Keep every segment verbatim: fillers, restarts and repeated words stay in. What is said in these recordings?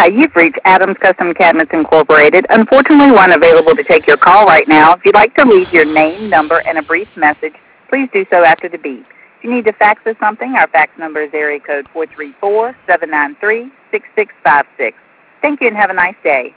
Hi, you've reached Adams Custom Cabinets Incorporated. Unfortunately, one available to take your call right now. If you'd like to leave your name, number, and a brief message, please do so after the beep. If you need to fax us something, our fax number is area code four three four, seven nine three, six six five six. Thank you and have a nice day.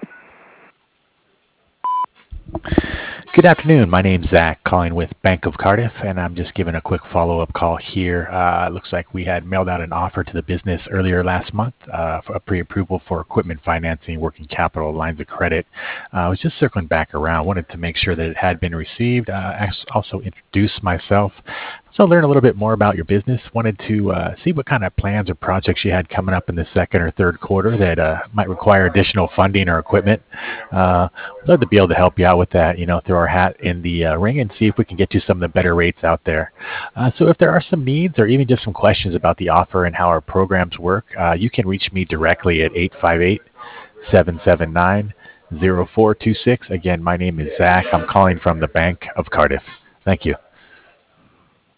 Good afternoon. My name's Zach, calling with Bank of Cardiff, and I'm just giving a quick follow-up call here. Uh, it looks like we had mailed out an offer to the business earlier last month uh, for a pre-approval for equipment financing, working capital, lines of credit. Uh, I was just circling back around. Wanted to make sure that it had been received. Uh, as- also introduce myself. So learn a little bit more about your business. Wanted to uh, see what kind of plans or projects you had coming up in the second or third quarter that uh, might require additional funding or equipment. Uh, We'd love to be able to help you out with that, you know, throw our hat in the uh, ring and see if we can get you some of the better rates out there. Uh, so if there are some needs or even just some questions about the offer and how our programs work, uh, you can reach me directly at eight five eight, seven seven nine, zero four two six. Again, my name is Zach. I'm calling from the Bank of Cardiff. Thank you.